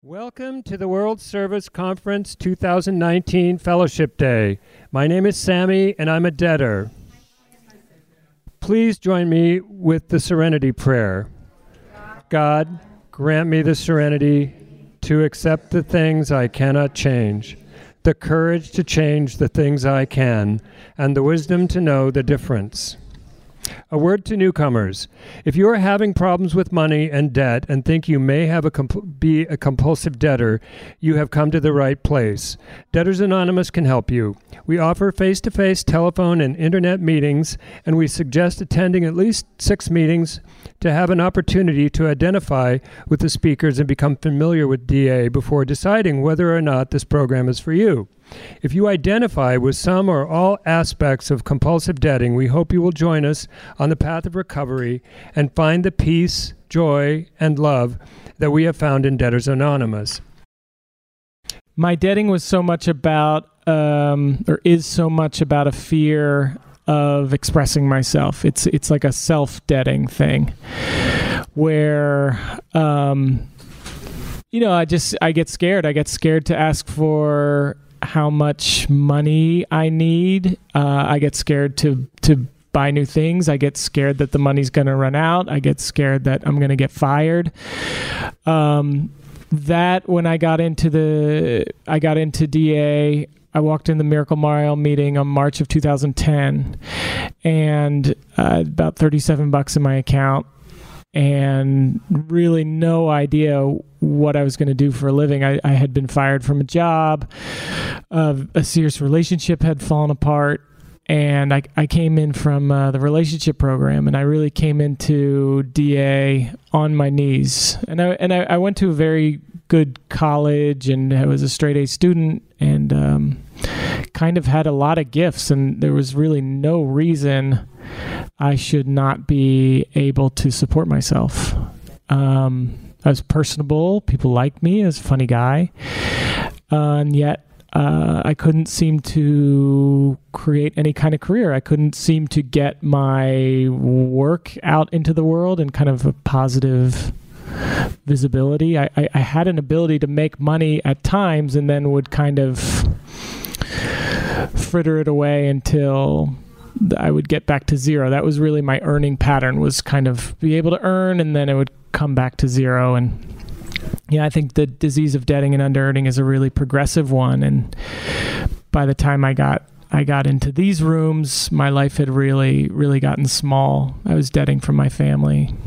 Welcome to the World Service Conference 2019 Fellowship Day. My name is Sammy, and I'm a debtor. Please join me with the Serenity Prayer. God, grant me the serenity to accept the things I cannot change, the courage to change the things I can, and the wisdom to know the difference. A word to newcomers. If you are having problems with money and debt and think you may have be a compulsive debtor, you have come to the right place. Debtors Anonymous can help you. We offer face-to-face telephone and internet meetings, and we suggest attending at least 6 meetings to have an opportunity to identify with the speakers and become familiar with DA before deciding whether or not this program is for you. If you identify with some or all aspects of compulsive debting, we hope you will join us on the path of recovery and find the peace, joy, and love that we have found in Debtors Anonymous. My debting was so much about, or is so much about a fear of expressing myself. It's like a self-debting thing where, I get scared. I get scared to ask for how much money I need. I get scared to buy new things. I get scared that the money's going to run out. I get scared that I'm going to get fired. That when I got into DA, I walked in the Miracle Mile meeting on March of 2010 and about $37 in my account and really no idea what I was going to do for a living. I had been fired from a job. A serious relationship had fallen apart. And I came in from the relationship program, and I really came into DA on my knees. And I went to a very good college, and I was a straight A student, and kind of had a lot of gifts. And there was really no reason I should not be able to support myself. I was personable. People liked me. I was a funny guy. And yet, I couldn't seem to create any kind of career. I couldn't seem to get my work out into the world and kind of a positive visibility. I had an ability to make money at times and then would kind of fritter it away until I would get back to zero. That was really my earning pattern, was kind of be able to earn and then it would come back to zero. And yeah, I think the disease of debting and under-earning is a really progressive one. And by the time I got into these rooms, my life had really, really gotten small. I was debting from my family.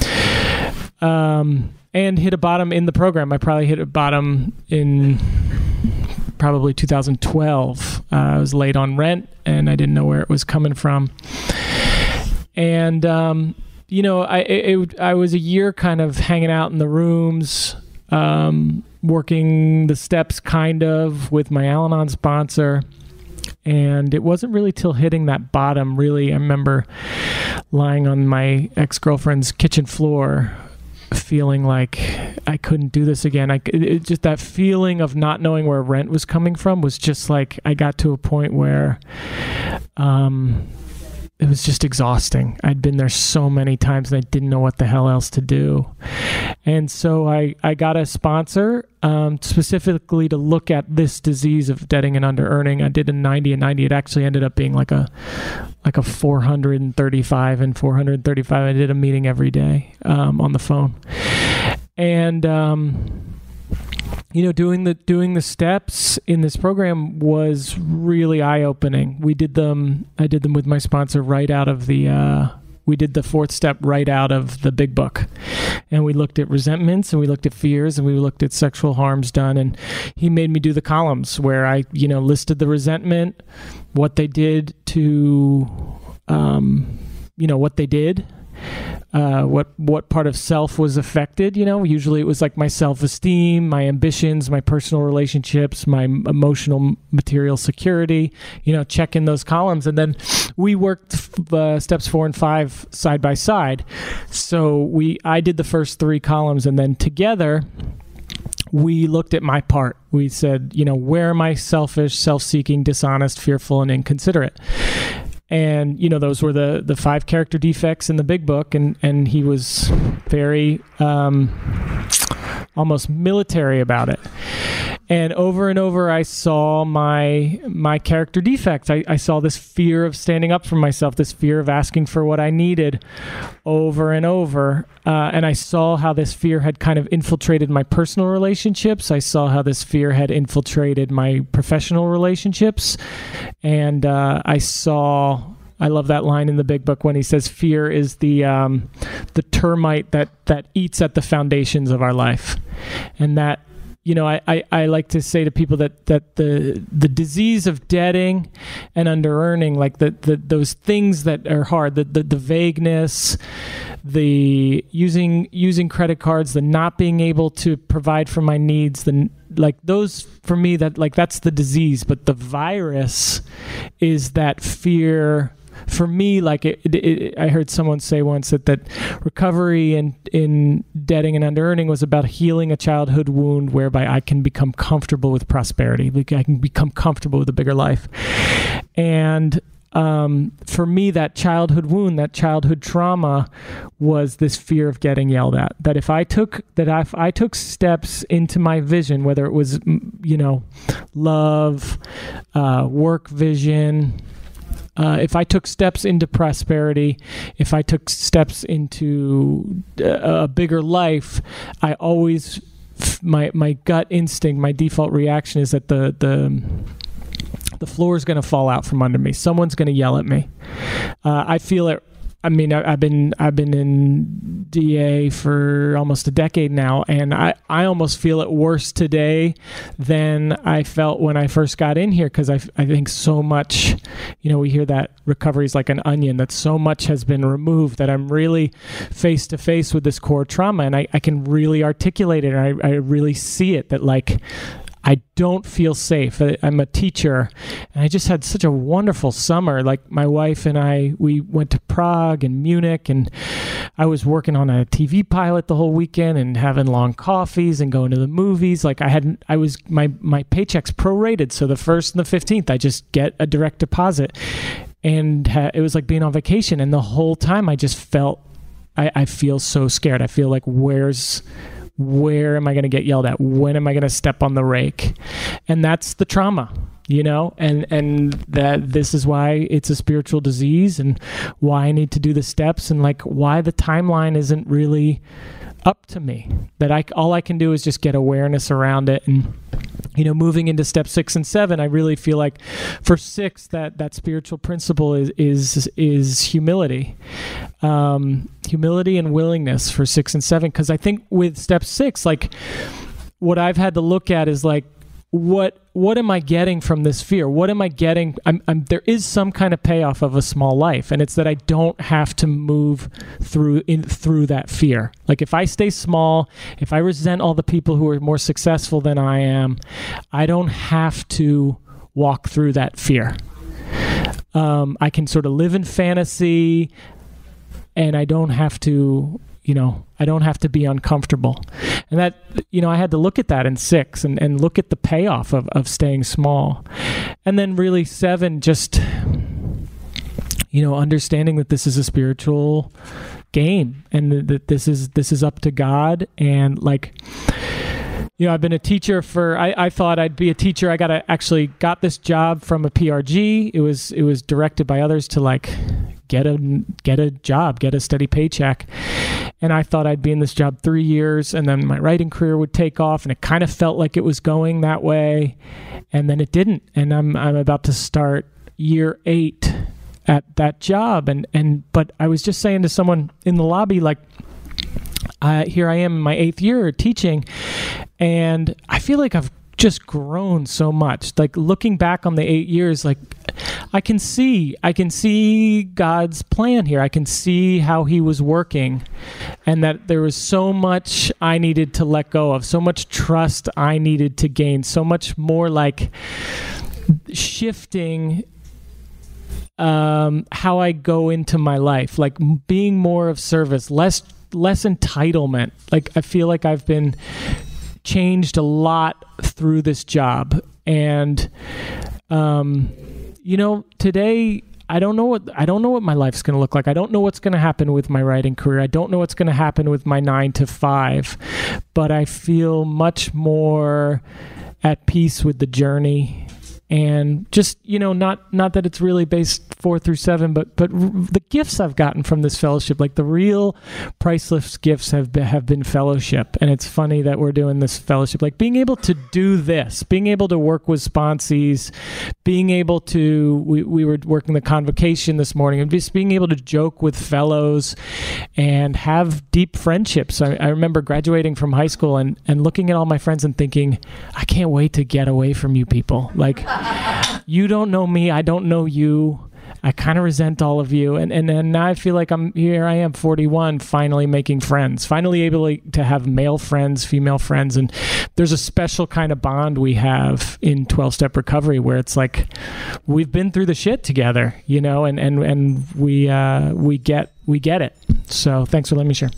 And hit a bottom in the program. I probably hit a bottom in probably 2012. I was late on rent, and I didn't know where it was coming from. And, I was a year kind of hanging out in the rooms, working the steps kind of with my Al-Anon sponsor. And it wasn't really till hitting that bottom, really, I remember lying on my ex-girlfriend's kitchen floor, feeling like I couldn't do this again. Just that feeling of not knowing where rent was coming from was just like, I got to a point where, it was just exhausting. I'd been there so many times and I didn't know what the hell else to do. And so I got a sponsor specifically to look at this disease of debting and under-earning. I did a 90 and 90. It actually ended up being like a 435 and 435. I did a meeting every day on the phone. And doing the steps in this program was really eye-opening. I did them with my sponsor right out of we did the 4th step right out of the big book. And we looked at resentments, and we looked at fears, and we looked at sexual harms done. And he made me do the columns where I, listed the resentment, what they did to, what they did, what part of self was affected. Usually it was like my self-esteem, my ambitions, my personal relationships, my emotional material security, check in those columns. And then we worked steps 4 and 5 side by side. So I did the first 3 columns, and then together we looked at my part. We said, where am I selfish, self-seeking, dishonest, fearful, and inconsiderate? And, those were the 5 character defects in the big book. And he was very almost military about it. And over, I saw my character defects. I saw this fear of standing up for myself, this fear of asking for what I needed over and over. And I saw how this fear had kind of infiltrated my personal relationships. I saw how this fear had infiltrated my professional relationships. And I love that line in the Big Book when he says fear is the termite that eats at the foundations of our life. And that, I like to say to people that the disease of debting and under-earning, like those things that are hard, the vagueness, the using credit cards, the not being able to provide for my needs, those for me, that's the disease. But the virus is that fear. For me, I heard someone say once that recovery in debting and under-earning was about healing a childhood wound whereby I can become comfortable with prosperity. I can become comfortable with a bigger life. And for me, that childhood wound, that childhood trauma was this fear of getting yelled at. That if I took steps into my vision, whether it was, love, work vision, if I took steps into prosperity, if I took steps into a bigger life, I always, my gut instinct, my default reaction is that the floor is going to fall out from under me. Someone's going to yell at me. I feel it. I mean, I've been in DA for almost a decade now, and I almost feel it worse today than I felt when I first got in here, because I think so much, we hear that recovery is like an onion, that so much has been removed, that I'm really face to face with this core trauma, and I can really articulate it, and I really see it, that I don't feel safe. I'm a teacher, and I just had such a wonderful summer. Like my wife and I, we went to Prague and Munich, and I was working on a TV pilot the whole weekend and having long coffees and going to the movies. My paycheck's prorated, so the 1st and the 15th, I just get a direct deposit, and it was like being on vacation. And the whole time, I just felt, I feel so scared. I feel like where am I going to get yelled at? When am I going to step on the rake? And that's the trauma, and that this is why it's a spiritual disease, and why I need to do the steps, and why the timeline isn't really up to me. That all I can do is just get awareness around it. And moving into step 6 and 7, I really feel like for 6, that spiritual principle is humility, humility and willingness for 6 and 7. Because I think with step 6, what I've had to look at is what am I getting from this fear? What am I getting? There is some kind of payoff of a small life, and it's that I don't have to move through that fear. If I stay small, if I resent all the people who are more successful than I am, I don't have to walk through that fear. I can sort of live in fantasy, and I don't have to be uncomfortable. And that, I had to look at that in 6 and look at the payoff of staying small. And then really 7, just, understanding that this is a spiritual game, and that this is up to God. And I've been a teacher I thought I'd be a teacher. I got this job from a PRG. It was directed by others to get a job, get a steady paycheck. And I thought I'd be in this job 3 years, and then my writing career would take off, and it kind of felt like it was going that way, and then it didn't. And I'm about to start year 8 at that job, but I was just saying to someone in the lobby, here I am in my 8th year teaching, and I feel like I've just grown so much. Looking back on the 8 years, I can see God's plan here. I can see how he was working, and that there was so much I needed to let go of, so much trust I needed to gain, so much more shifting how I go into my life, being more of service, less entitlement. I feel like I've been changed a lot through this job. And, today I don't know what my life's going to look like. I don't know what's going to happen with my writing career. I don't know what's going to happen with my 9 to 5, but I feel much more at peace with the journey. And just, not that it's really based 4 through 7, but the gifts I've gotten from this fellowship, like the real priceless gifts have been fellowship. And it's funny that we're doing this fellowship, like being able to do this, being able to work with sponsees, being able to, we were working the convocation this morning, and just being able to joke with fellows and have deep friendships. I remember graduating from high school and looking at all my friends and thinking, I can't wait to get away from you people. Like, you don't know me, I don't know you. I kind of resent all of you. And now I feel like I am 41, finally making friends, finally able to have male friends, female friends. And there's a special kind of bond we have in 12-step recovery where it's like we've been through the shit together, and we get it. So thanks for letting me share.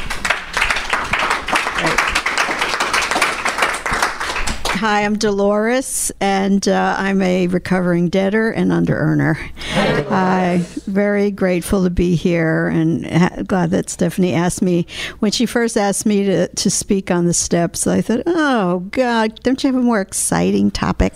Hi, I'm Dolores, and I'm a recovering debtor and under-earner. I'm very grateful to be here, and glad that Stephanie asked me. When she first asked me to speak on the steps, I thought, oh, God, don't you have a more exciting topic?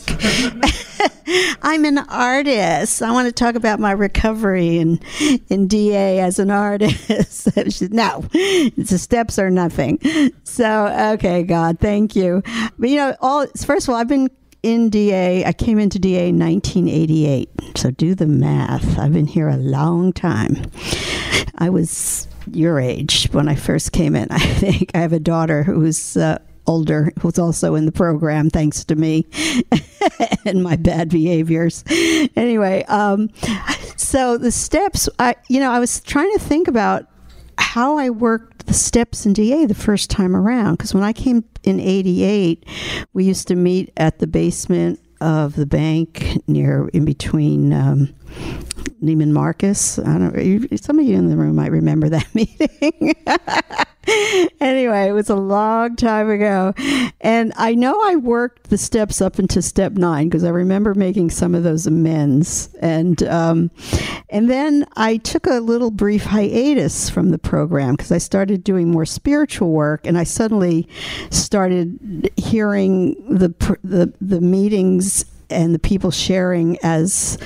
I'm an artist. I want to talk about my recovery in DA as an artist. She said, no, the steps are nothing. So, okay, God, thank you. But, first of all, I've been in DA. I came into DA in 1988. So do the math. I've been here a long time. I was your age when I first came in. I think I have a daughter who's older, who's also in the program, thanks to me and my bad behaviors. Anyway, so the steps, I was trying to think about how I worked the steps in DA the first time around, because when I came in 88, we used to meet at the basement of the bank in between Neiman Marcus. I don't know, some of you in the room might remember that meeting. Anyway, it was a long time ago. And I know I worked the steps up into step 9 because I remember making some of those amends. And then I took a little brief hiatus from the program because I started doing more spiritual work, and I suddenly started hearing the meetings and the people sharing as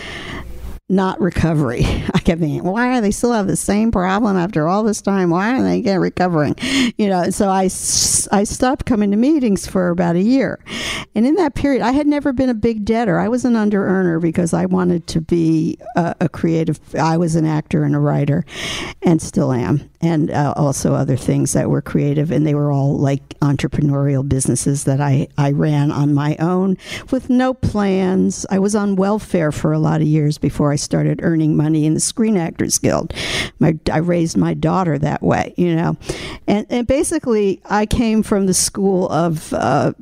not recovery. I kept thinking, why are they still have the same problem after all this time? Why aren't they get recovering? So I stopped coming to meetings for about a year. And in that period, I had never been a big debtor. I was an under-earner because I wanted to be a creative. I was an actor and a writer, and still am. And also other things that were creative, and they were all like entrepreneurial businesses that I ran on my own with no plans. I was on welfare for a lot of years before I started earning money in the Screen Actors Guild. I raised my daughter that way, And basically, I came from the school of, the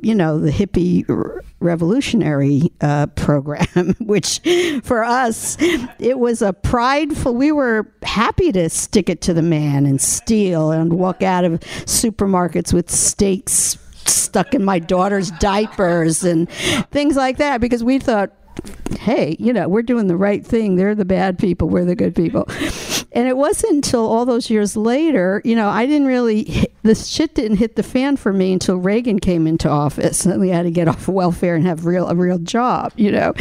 hippie revolutionary program, which for us, it was a prideful, we were happy to stick it to the man and steal and walk out of supermarkets with steaks stuck in my daughter's diapers and things like that, because we thought, hey, we're doing the right thing. They're the bad people. We're the good people. And it wasn't until all those years later, this shit didn't hit the fan for me until Reagan came into office, and we had to get off of welfare and have a real job,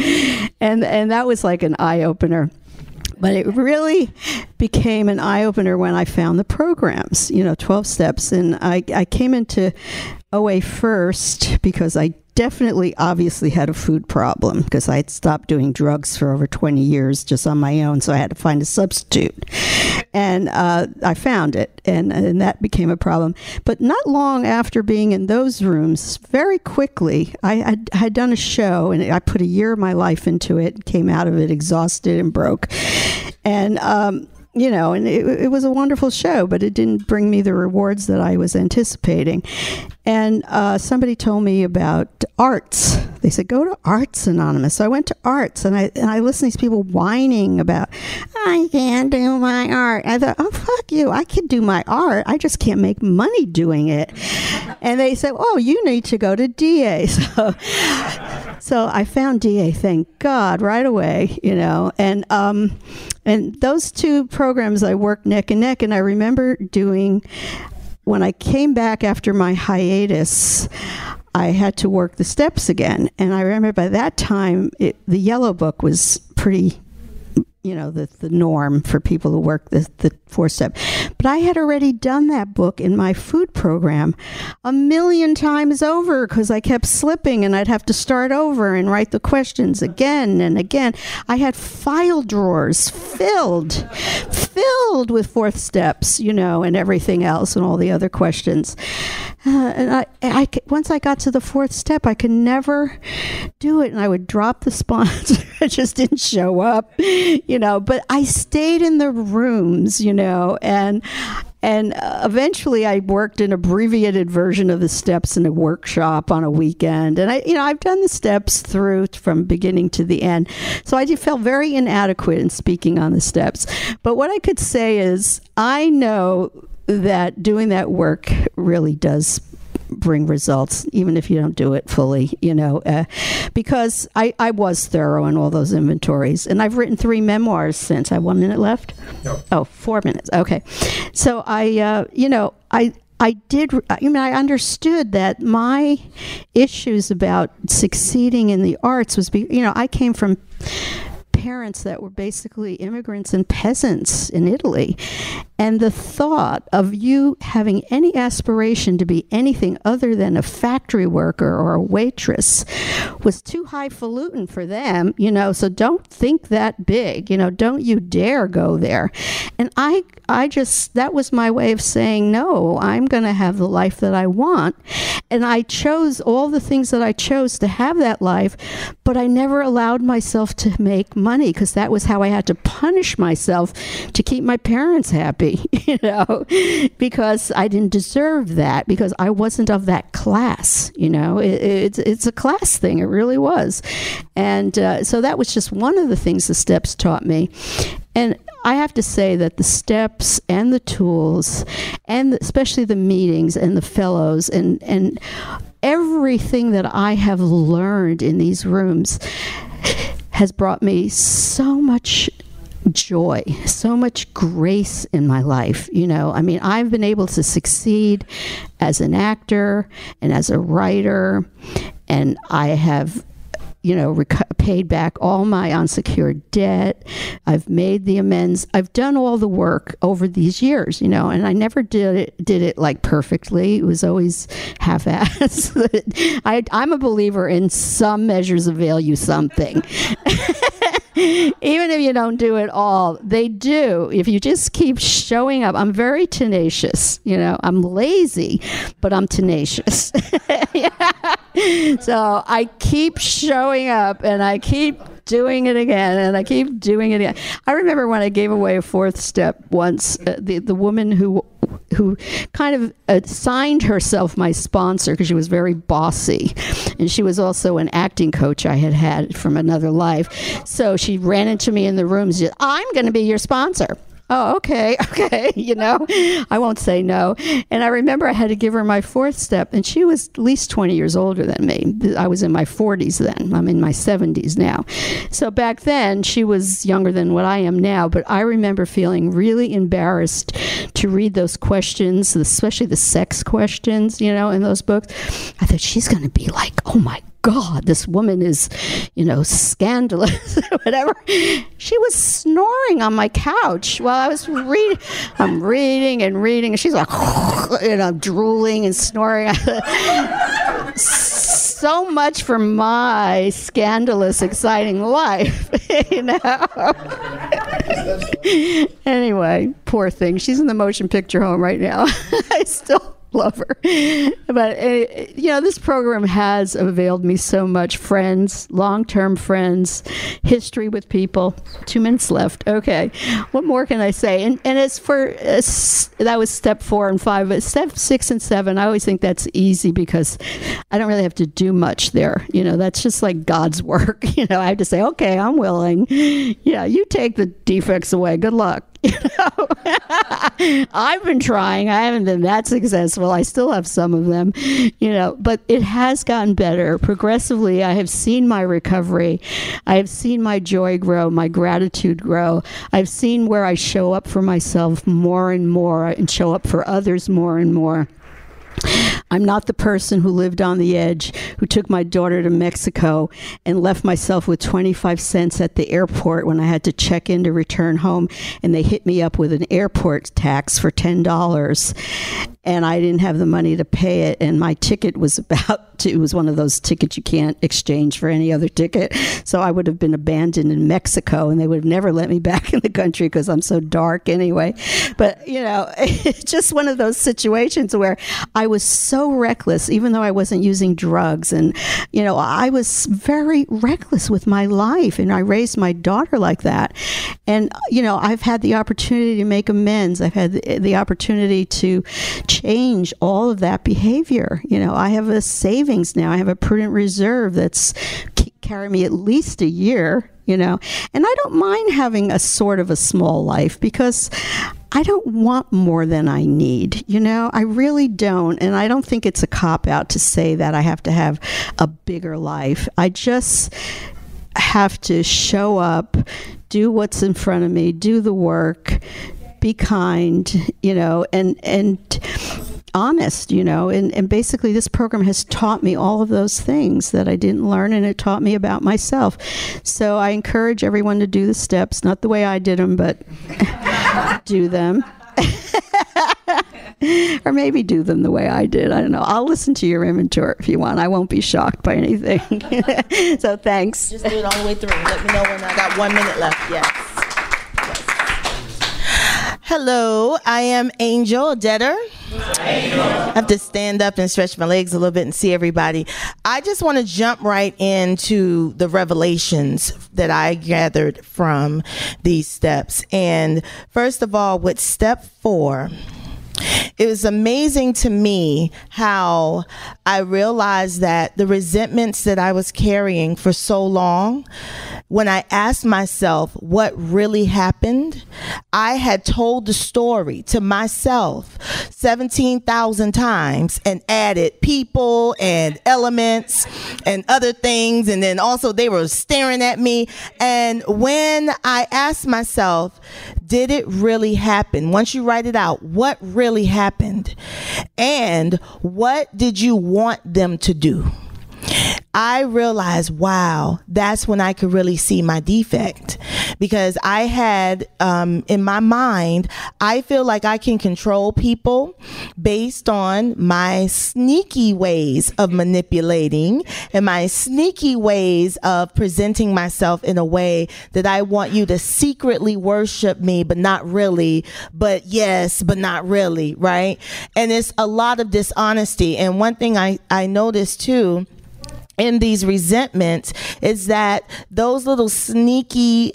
and that was like an eye-opener. But it really became an eye-opener when I found the programs, 12 steps. And I came into OA first because I definitely obviously had a food problem because I had stopped doing drugs for over 20 years just on my own, so I had to find a substitute. And I found it, and that became a problem. But not long after being in those rooms, very quickly, I had done a show, and I put a year of my life into it, came out of it exhausted and broke. And and it was a wonderful show, but it didn't bring me the rewards that I was anticipating. And somebody told me about arts. They said, go to Arts Anonymous. So I went to Arts, and I listened to these people whining about, I can't do my art. I thought, oh, fuck you. I can do my art. I just can't make money doing it. And they said, oh, you need to go to DA. So So I found DA, thank God, right away, and those two programs I worked neck and neck, and I remember doing, when I came back after my hiatus, I had to work the steps again, and I remember by that time, the Yellow Book was pretty, the norm for people who work the 4-step. But I had already done that book in my food program 1,000,000 times over because I kept slipping and I'd have to start over and write the questions again and again. I had file drawers filled with 4th steps, and everything else and all the other questions. And I once I got to the 4th step, I could never do it, and I would drop the sponsor. It just didn't show up, But I stayed in the rooms, and eventually I worked an abbreviated version of the steps in a workshop on a weekend. And I've done the steps through from beginning to the end. So I felt very inadequate in speaking on the steps. But what I could say is I know that doing that work really does bring results, even if you don't do it fully, because I was thorough in all those inventories. And I've written 3 memoirs since. I have 1 minute left? No. Oh, 4 minutes. Okay. So I understood that my issues about succeeding in the arts was, I came from parents that were basically immigrants and peasants in Italy. And the thought of you having any aspiration to be anything other than a factory worker or a waitress was too highfalutin for them, so don't think that big, don't you dare go there. And that was my way of saying, no, I'm going to have the life that I want. And I chose all the things that I chose to have that life, but I never allowed myself to make money because that was how I had to punish myself to keep my parents happy, because I didn't deserve that because I wasn't of that class, It's a class thing. It really was. And so that was just one of the things the steps taught me. And I have to say that the steps and the tools, and especially the meetings and the fellows and everything that I have learned in these rooms has brought me so much joy, so much grace in my life. I've been able to succeed as an actor and as a writer, and I have paid back all my unsecured debt. I've made the amends. I've done all the work over these years, and I never did it like perfectly. It was always half-assed. I'm a believer in some measures avail you something. Even if you don't do it all, they do. If you just keep showing up. I'm very tenacious. I'm lazy, but I'm tenacious. So I keep showing up and I keep doing it again, and I keep doing it again. I remember when I gave away a 4th step once, the woman who kind of assigned herself my sponsor because she was very bossy, and she was also an acting coach I had from another life. So she ran into me in the room and said, "I'm going to be your sponsor." Oh, okay, I won't say no. And I remember I had to give her my 4th step, and she was at least 20 years older than me. I was in my 40s then. I'm in my 70s now. So back then, she was younger than what I am now, but I remember feeling really embarrassed to read those questions, especially the sex questions, in those books. I thought, she's going to be like, oh my God, this woman is, scandalous, whatever. She was snoring on my couch while I was reading. I'm reading, and she's like, drooling and snoring. So much for my scandalous, exciting life, Anyway, poor thing. She's in the motion picture home right now. I still love her. But, this program has availed me so much. Friends, long-term friends, history with people. 2 minutes left. Okay. What more can I say? And as for, that was step 4 and 5, but step 6 and 7, I always think that's easy because I don't really have to do much there. That's just like God's work. I have to say, okay, I'm willing. Yeah, you take the defects away. Good luck. You know, I've been trying. I haven't been that successful. I still have some of them, you know, but it has gotten better. Progressively, I have seen my recovery. I have seen my joy grow, my gratitude grow. I've seen where I show up for myself more and more and show up for others more and more. I'm not the person who lived on the edge, who took my daughter to Mexico and left myself with 25 cents at the airport when I had to check in to return home, and they hit me up with an airport tax for $10. And I didn't have the money to pay it, and my ticket was it was one of those tickets you can't exchange for any other ticket. So I would have been abandoned in Mexico, and they would have never let me back in the country because I'm so dark anyway. But, you know, it's just one of those situations where I was so reckless, even though I wasn't using drugs. And, you know, I was very reckless with my life, and I raised my daughter like that. And, you know, I've had the opportunity to make amends. I've had the opportunity to change all of that behavior. You know, I have a savings now. I have a prudent reserve that's carry me at least a year, you know, and I don't mind having a sort of a small life because I don't want more than I need, you know, I really don't. And I don't think it's a cop-out to say that I have to have a bigger life. I just have to show up, do what's in front of me, do the work, be kind, you know, and honest, you know, and basically this program has taught me all of those things that I didn't learn, and it taught me about myself. So I encourage everyone to do the steps, not the way I did them, but do them. Or maybe do them the way I did. I don't know. I'll listen to your inventory if you want. I won't be shocked by anything. So thanks. Just do it all the way through. Let me know when I got 1 minute left. Yes. Hello, I am Angel Detter. I have to stand up and stretch my legs a little bit and see everybody. I just want to jump right into the revelations that I gathered from these steps. And first of all, with step 4, it was amazing to me how I realized that the resentments that I was carrying for so long, when I asked myself what really happened, I had told the story to myself 17,000 times and added people and elements and other things. And then also they were staring at me. And when I asked myself, did it really happen? Once you write it out, what really happened? And what did you want them to do? I realized, wow, that's when I could really see my defect, because I had, in my mind, I feel like I can control people based on my sneaky ways of manipulating and my sneaky ways of presenting myself in a way that I want you to secretly worship me, but not really, but yes, but not really, right? And it's a lot of dishonesty. And one thing I noticed too, in these resentments, is that those little sneaky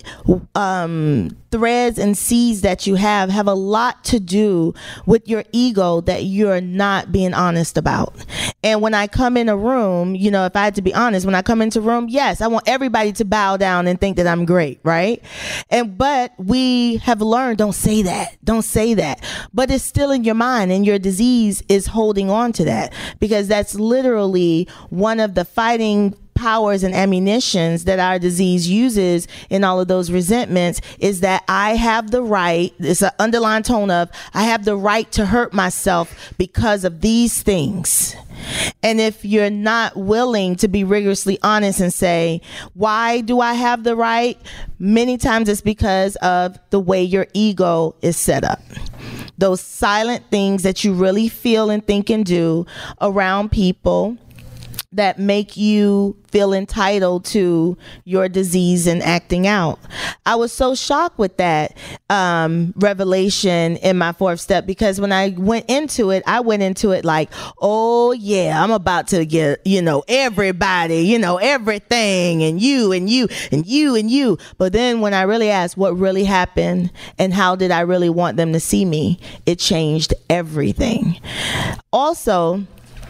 threads and seeds that you have a lot to do with your ego that you're not being honest about. And when I come in a room, you know, if I had to be honest, when I come into a room, yes, I want everybody to bow down and think that I'm great, right? But we have learned, don't say that. But it's still in your mind, and your disease is holding on to that, because that's literally one of the fighting powers and ammunitions that our disease uses in all of those resentments, is that I have the right, it's an underlying tone of, I have the right to hurt myself because of these things. And if you're not willing to be rigorously honest and say, why do I have the right? Many times it's because of the way your ego is set up. Those silent things that you really feel and think and do around people that make you feel entitled to your disease and acting out. I was so shocked with that revelation in my 4th step, because when I went into it like, oh yeah, I'm about to get, you know, everybody, you know, everything, and you and you and you and you. But then when I really asked what really happened and how did I really want them to see me, it changed everything. Also,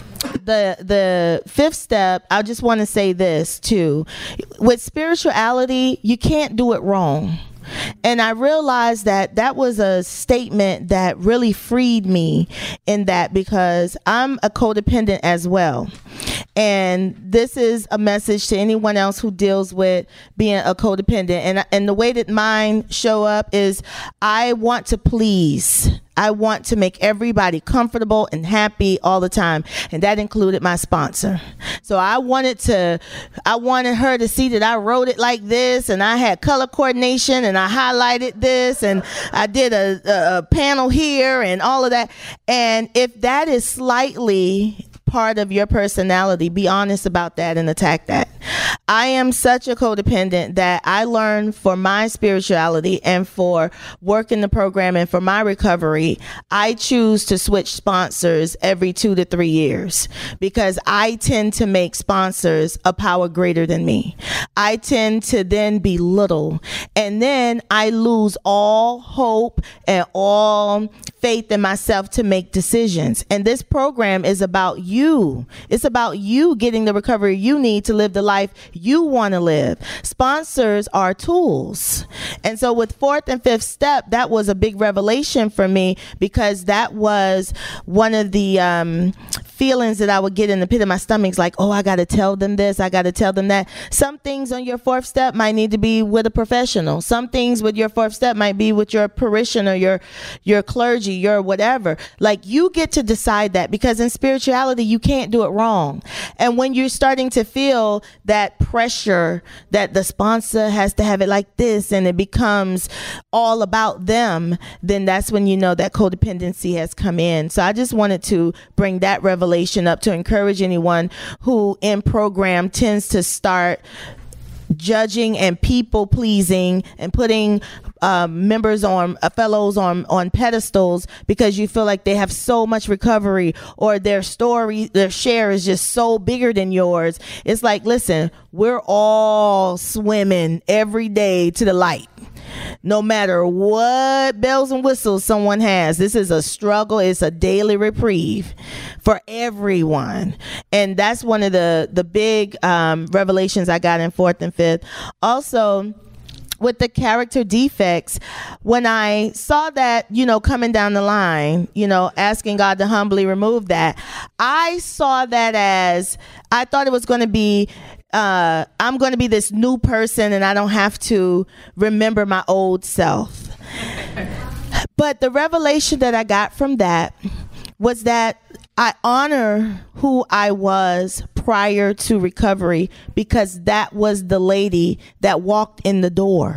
the 5th step, I just want to say this too. With spirituality, you can't do it wrong. And I realized that that was a statement that really freed me in that, because I'm a codependent as well. And this is a message to anyone else who deals with being a codependent. And the way that mine show up is I want to please. I want to make everybody comfortable and happy all the time. And that included my sponsor. So I wanted her to see that I wrote it like this, and I had color coordination, and I highlighted this, and I did a panel here and all of that. And if that is slightly part of your personality, be honest about that and attack that. I am such a codependent that I learned for my spirituality and for working the program and for my recovery, I choose to switch sponsors every 2 to 3 years, because I tend to make sponsors a power greater than me. I tend to then belittle, and then I lose all hope and all faith in myself to make decisions. And this program is about you. It's about you getting the recovery you need to live the life you want to live. Sponsors are tools. And so with fourth and fifth step, that was a big revelation for me, because that was one of the feelings that I would get in the pit of my stomach, like, oh, I got to tell them this, I got to tell them that. Some things on your fourth step might need to be with a professional. Some things with your fourth step might be with your parishioner, your clergy, your whatever. Like, you get to decide that, because in spirituality, you can't do it wrong. And when you're starting to feel that pressure that the sponsor has to have it like this, and it becomes all about them, then that's when you know that codependency has come in. So I just wanted to bring that revelation up to encourage anyone who in program tends to start judging and people pleasing and putting fellows on pedestals because you feel like they have so much recovery, or their story, their share is just so bigger than yours. It's like, listen, we're all swimming every day to the light. No matter what bells and whistles someone has, this is a struggle. It's a daily reprieve for everyone. And that's one of the big revelations I got in fourth and fifth. Also, with the character defects, when I saw that, coming down the line, asking God to humbly remove that, I saw that as, I thought it was going to be, I'm going to be this new person and I don't have to remember my old self. But the revelation that I got from that was that I honor who I was prior to recovery, because that was the lady that walked in the door.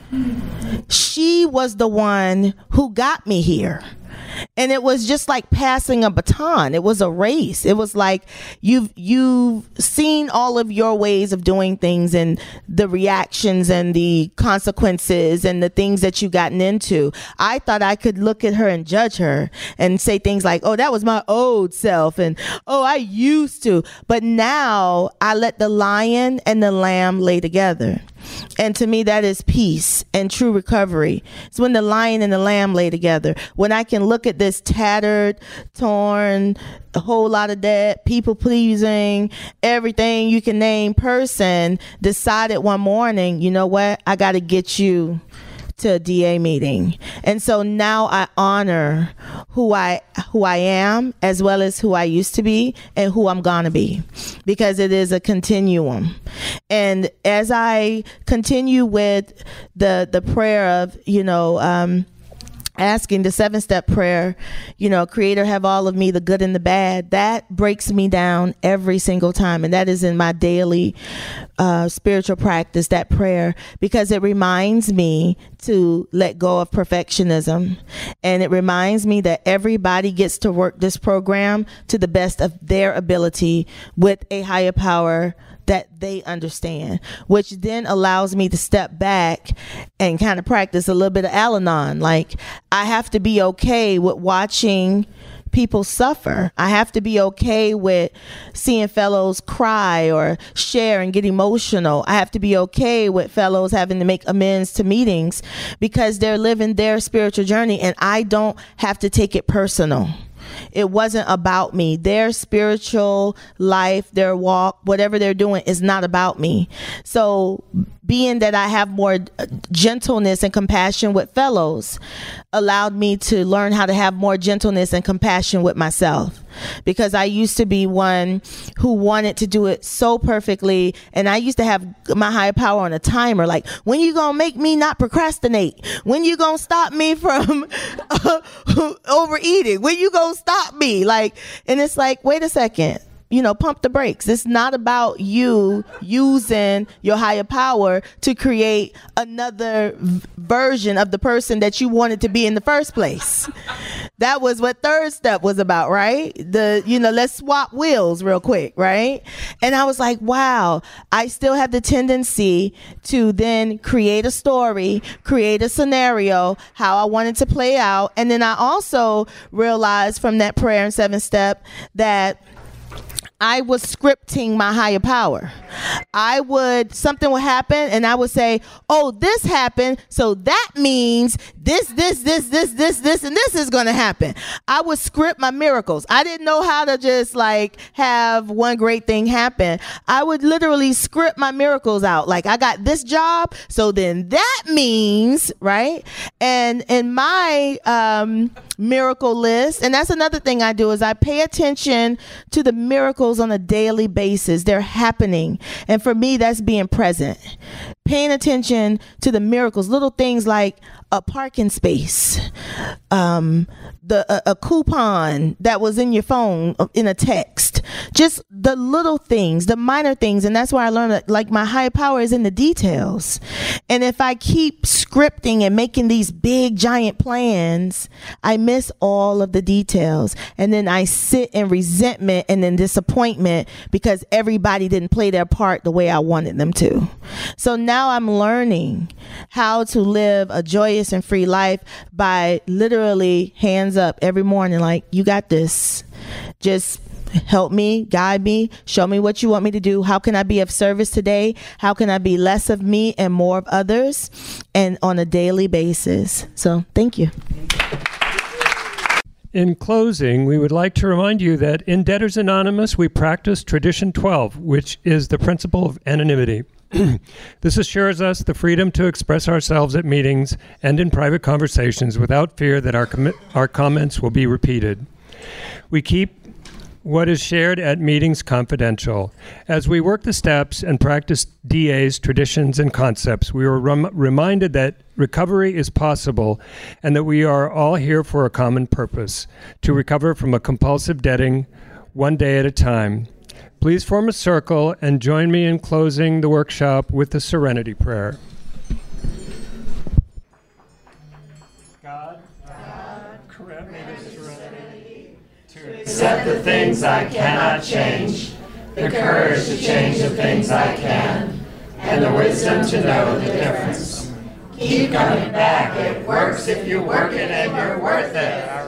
She was the one who got me here. And it was just like passing a baton. It was a race. It was like you've seen all of your ways of doing things and the reactions and the consequences and the things that you've gotten into. I thought I could look at her and judge her and say things like, oh, that was my old self, and oh, I used to. But now I let the lion and the lamb lay together. And to me, that is peace and true recovery. It's when the lion and the lamb lay together. When I can look at this tattered, torn, a whole lot of debt, people pleasing, everything you can name person, decided one morning, you know what? I got to get you to a DA meeting. And so now I honor who I am, as well as who I used to be and who I'm gonna be, because it is a continuum. And as I continue with the prayer of, asking the 7-step prayer, Creator, have all of me, the good and the bad, that breaks me down every single time. And that is in my daily spiritual practice, that prayer, because it reminds me to let go of perfectionism. And it reminds me that everybody gets to work this program to the best of their ability with a higher power that they understand, which then allows me to step back and kind of practice a little bit of Al-Anon. Like, I have to be okay with watching people suffer. I have to be okay with seeing fellows cry or share and get emotional. I have to be okay with fellows having to make amends to meetings because they're living their spiritual journey, and I don't have to take it personal. It wasn't about me. Their spiritual life, their walk, whatever they're doing is not about me. So being that I have more gentleness and compassion with fellows allowed me to learn how to have more gentleness and compassion with myself. Because I used to be one who wanted to do it so perfectly, and I used to have my higher power on a timer, like, when you gonna make me not procrastinate? When you gonna stop me from overeating? When you gonna stop me? Like, and it's like, wait a second. Pump the brakes. It's not about you using your higher power to create another version of the person that you wanted to be in the first place. That was what third step was about, right? Let's swap wheels real quick, right? And I was like, wow, I still have the tendency to then create a story, create a scenario, how I wanted to play out. And then I also realized from that prayer in 7-step that I was scripting my higher power. Something would happen and I would say, oh, this happened, so that means this, and this is going to happen. I would script my miracles. I didn't know how to just like have one great thing happen. I would literally script my miracles out. Like, I got this job, so then that means, right? And in my miracle list, and that's another thing I do, is I pay attention to the miracles on a daily basis. They're happening. And for me, that's being present. Paying attention to the miracles, little things like a parking space, a coupon that was in your phone in a text, just the little things, the minor things. And that's why I learned that, like, my higher power is in the details. And if I keep scripting and making these big giant plans, I miss all of the details. And then I sit in resentment and in disappointment because everybody didn't play their part the way I wanted them to. So now I'm learning how to live a joyous and free life by literally hands up every morning, like, you got this. Just help me, guide me, show me what you want me to do. How can I be of service today? How can I be less of me and more of others, and on a daily basis? So thank you. In closing, we would like to remind you that in Debtors Anonymous, we practice Tradition 12, which is the principle of anonymity. This assures us the freedom to express ourselves at meetings and in private conversations without fear that our comments will be repeated. We keep what is shared at meetings confidential. As we work the steps and practice DA's traditions and concepts, we were reminded that recovery is possible and that we are all here for a common purpose, to recover from a compulsive debting one day at a time. Please form a circle and join me in closing the workshop with the Serenity Prayer. God, grant me the serenity to accept the things I cannot change, the courage to change the things I can, and the wisdom to know the difference. Keep coming back. It works if you work it, and you're worth it.